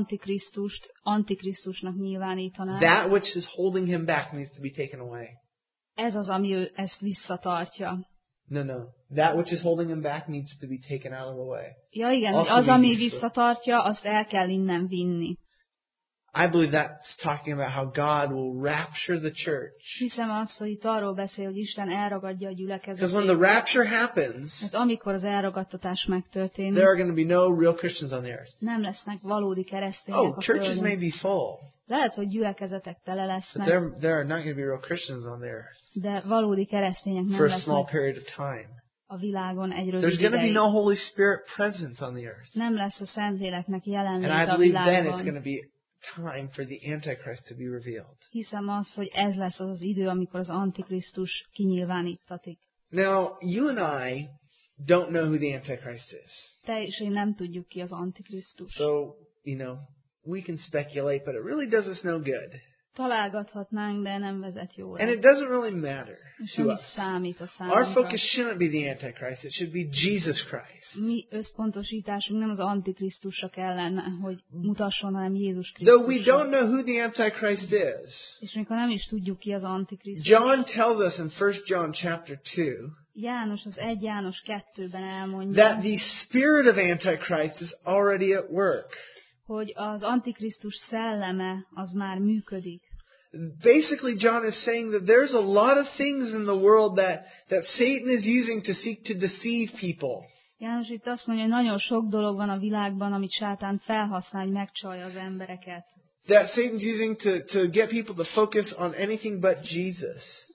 Antikrisztusnak nyilvánítaná, that which is holding him back needs to be taken away. ez az, ami ő ezt visszatartja. No. That which is holding him back needs to be taken out of the way. Ja igen, Azt, hogy az, ami ami vissza- visszatartja, azt el kell innen vinni. I believe that's talking about how God will rapture the church. Hiszem azt, hogy itt arról beszél, hogy Isten elragadja a Because when gyülekezetét. the rapture happens, Mert amikor az elragadtatás megtörténik, there are going to be no real Christians on the earth. nem lesznek valódi keresztények Oh, a churches may földön. be full, Lehet, hogy gyülekezetek tele but lesznek, there are not going to be real Christians on the earth de valódi keresztények nem for a small lesznek period of time. a világon egy There's rövid going to be ideig. no Holy Spirit presence on the earth. Nem lesz a Szentléleknek And jelenléte I a believe then it's világban. going to be time for the Antichrist to be revealed. Hiszem azt, hogy ez lesz az az idő, amikor az Antikrisztus kinyilvánítatik. Now, you and I don't know who the Antichrist is. Te és én nem tudjuk ki az Antikrisztus. So, we can speculate, but it really does us no good. Találgathatnánk, de nem vezet jóra. And it doesn't really matter És to nem us. is számít a Our számunkra. focus shouldn't be the Antichrist. It should be Jesus Christ. Mi összpontosításunk nem az Antikrisztusra kellene, hogy mutasson, hanem Jézus Though we Krisztusra. don't know who the Antichrist is, És mikor nem is tudjuk ki az Antikrisztus, John tells us in 1 John chapter 2 János az 1 János 2-ben elmondja, that the spirit of Antichrist is already at work. hogy az Antikrisztus szelleme az már működik. Basically, John is saying that there's a lot of things in the world that Satan is using to seek to deceive people. János itt azt mondja, hogy nagyon sok dolog van a világban, amit sátán felhasznál, hogy megcsalja az embereket. That Satan's using to get people to focus on anything but Jesus.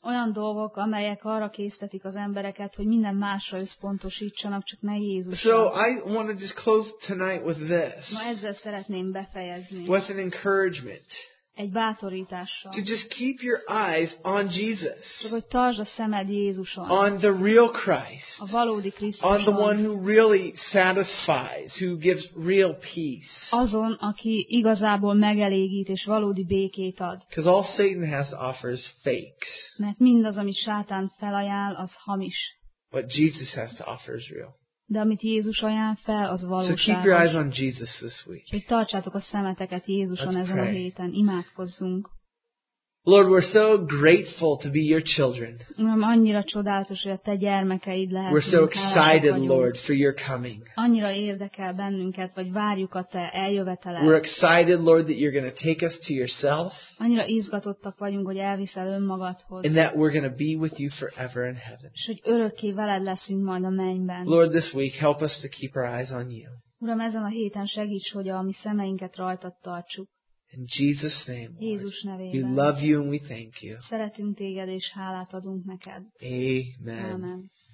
olyan dolgok, amelyek arra késztetik az embereket, hogy minden másra összpontosítsanak, csak ne Jézusra. So I want to just close tonight with this, Ma ezzel szeretném befejezni. with an encouragement. Egy bátorítással. To just keep your eyes on Jesus, Csak hogy tartsd a szemed Jézuson. on the real Christ, A valódi on the Krisztuson. one who really satisfies, who gives real peace. Azon, aki igazából megelégít és valódi békét ad. Because all Satan has to offer is fakes. Mert mindaz, amit sátán felajánl, az hamis. What Jesus has to offer is real. De amit Jézus ajánl fel, az So keep your eyes valóságos. on Jesus this week. Úgyhogy tartsátok a szemeteket Jézuson Let's ezen a pray. héten. Imádkozzunk. Lord, we're so grateful to be your children. Uram, annyira csodálatos, hogy a te gyermekeid lehetünk. We're so hálásak excited, vagyunk. Lord, for your coming. Annyira érdekel bennünket, vagy várjuk a te We're eljöveteled. excited, Lord, that you're going to take us to yourself Annyira izgatottak vagyunk, hogy elviszel önmagadhoz. and that we're going to be with you forever in heaven. És hogy örökké veled leszünk majd a mennyben. Lord, this week, help us to keep our eyes on you. Uram, ezen a héten segíts, hogy a mi szemeinket rajtad tartsuk. In Jesus' name, Lord. Jézus We nevében. love you and we thank you. Szeretünk téged, és hálát adunk neked. Amen. Amen.